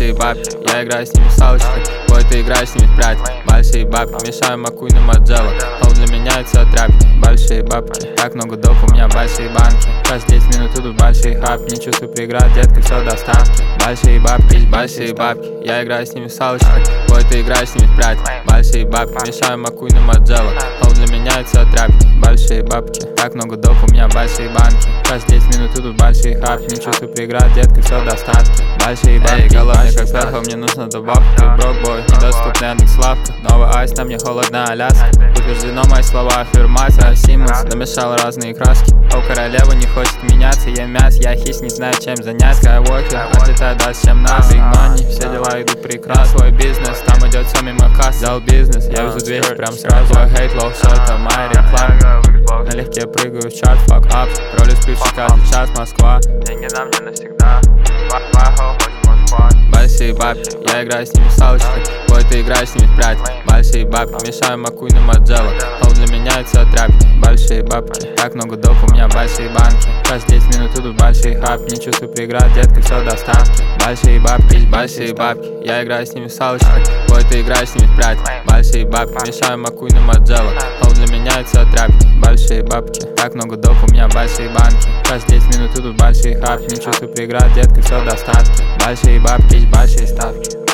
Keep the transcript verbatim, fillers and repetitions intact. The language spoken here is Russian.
большие бабки, я играю с ними в салочки. Бой, ты играешь с ними в прятки. Большие бабки, мешаю Макуй на Маджелло. Хол для меня это все тряпки. Большие бабки, так много доп, у меня большие банки. Каждые десять минут идут большие хапки. Не чувствую преград, детка, все доставки. Большие бабки, большие бабки, я играю с ними в салочки. Бой, ты играешь с ними в прятки. Большие бабки, мешаю Макуй на Маджелло. Хол для меня это все тряпки. Большие бабки, так много доп, у меня большие банки. Каждые десять минут идут большие хапки. Не чувствую преград, детка, все доставки. Большие бабки, головне как сверху, мне нужно добавка. Ты брокбой, недоступный Яндекс Лавка. Новый айс, на мне холодная Аляска. Утверждено мои слова, аффирмация. Симмонс намешал разные краски. О, королева не хочет меняться, я мяс, я хищ, не знаю чем занять. Скайуокер, отлетаю дальше, чем нас. Big money, все дела идут прекрасно. Свой бизнес, там идет все мимо касс. Взял бизнес, я везу двести прям сразу. Hate low, все это моя реклама. Налегке прыгаю в чарт, fuck up. Ролю сплюши каждый час, Москва. Деньги на мне навсегда. Большие бабки, я играю с ними в салочки. Бой, ты играешь с ними в прятки. Большие бабки, мешаю Макуй на Маджелло. Хол для меня это все тряпки. Большие бабки, так много доп, у меня большие банки. Каждые десять минут идут большие хапки. Не чувствую преград, детка, все доставки. Большие бабки, большие бабки, я играю с ними в салочки. Бой, ты играешь с ними в прятки. Большие бабки, мешаю Макуй на Маджелло. Хол для меня это все тряпки. Большие бабки, так много доп, у меня большие банки. Каждые десять минут идут большие хапки. Не чувствую преград, детка, все доставки. Большие бабки, большие ставки.